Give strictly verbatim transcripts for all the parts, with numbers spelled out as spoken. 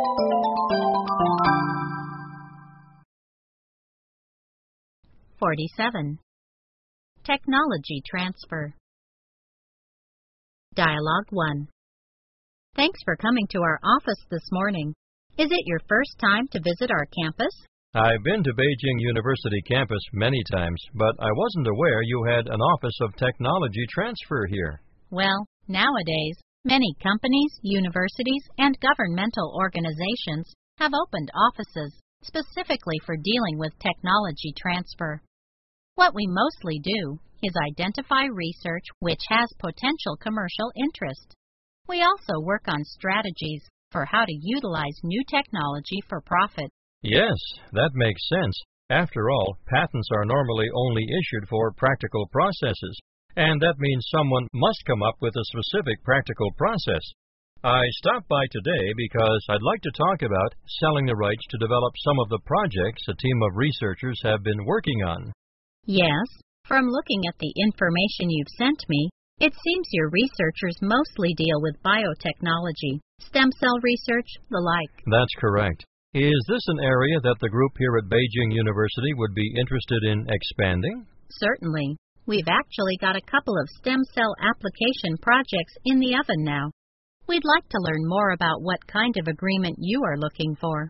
forty-seven. Technology transfer. Dialogue one. Thanks for coming to our office this morning. Is it your first time to visit our campus? I've been to Beijing University campus many times, but I wasn't aware you had an office of technology transfer here. Well, nowadays, many companies, universities, and governmental organizations have opened offices specifically for dealing with technology transfer. What we mostly do is identify research which has potential commercial interest. We also work on strategies for how to utilize new technology for profit. Yes, that makes sense. After all, patents are normally only issued for practical processes, and that means someone must come up with a specific practical process. I stopped by today because I'd like to talk about selling the rights to develop some of the projects a team of researchers have been working on. Yes, from looking at the information you've sent me, it seems your researchers mostly deal with biotechnology, stem cell research, the like. That's correct. Is this an area that the group here at Beijing University would be interested in expanding? Certainly. We've actually got a couple of stem cell application projects in the oven now. We'd like to learn more about what kind of agreement you are looking for.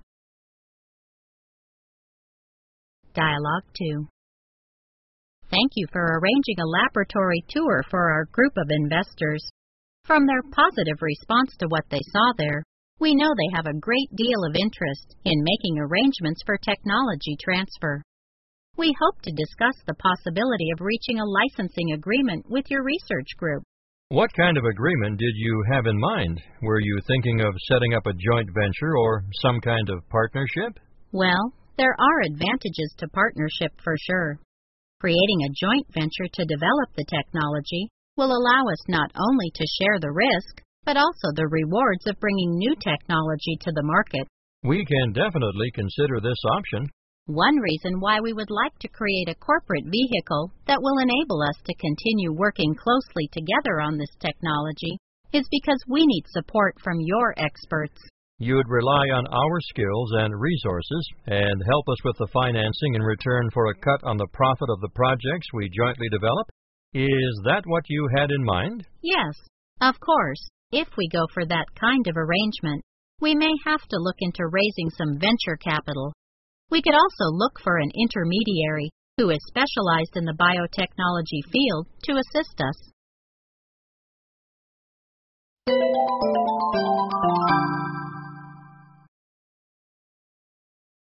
Dialogue two. Thank you for arranging a laboratory tour for our group of investors. From their positive response to what they saw there, we know they have a great deal of interest in making arrangements for technology transfer. We hope to discuss the possibility of reaching a licensing agreement with your research group. What kind of agreement did you have in mind? Were you thinking of setting up a joint venture or some kind of partnership? Well, there are advantages to partnership for sure. Creating a joint venture to develop the technology will allow us not only to share the risk, but also the rewards of bringing new technology to the market. We can definitely consider this option. One reason why we would like to create a corporate vehicle that will enable us to continue working closely together on this technology is because we need support from your experts. You would rely on our skills and resources and help us with the financing in return for a cut on the profit of the projects we jointly develop? Is that what you had in mind? Yes, of course. If we go for that kind of arrangement, we may have to look into raising some venture capital. We could also look for an intermediary who is specialized in the biotechnology field to assist us.